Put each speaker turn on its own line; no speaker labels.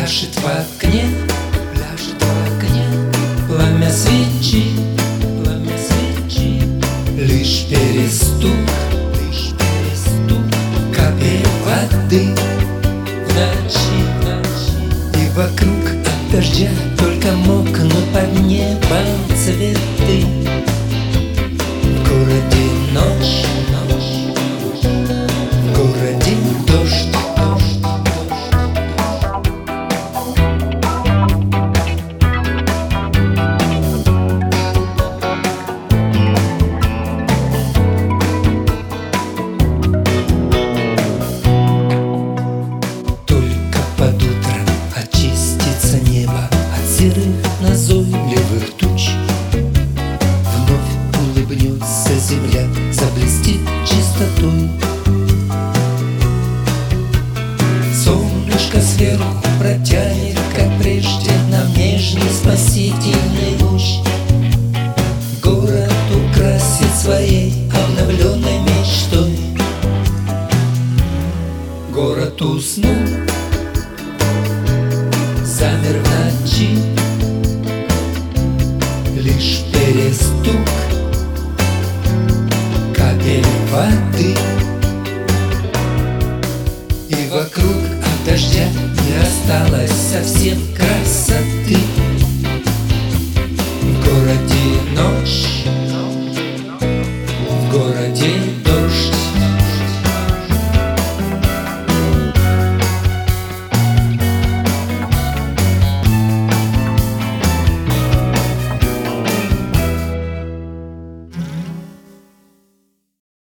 Пляшет в окне, пламя свечи, лишь перестук капель воды в ночи. И вокруг от дождя только мокнут под небом цветы. В городе ночь, в городе дождь. Под утро очистится небо от серых назойливых туч. Вновь улыбнется земля, заблестит чистотой. Солнышко сверху протянет, как прежде, нам нежный спасительный луч. Город украсит своей обновленной мечтой. Город уснул, замер в ночи, лишь перестук капель воды. И вокруг от дождя не осталось совсем красоты.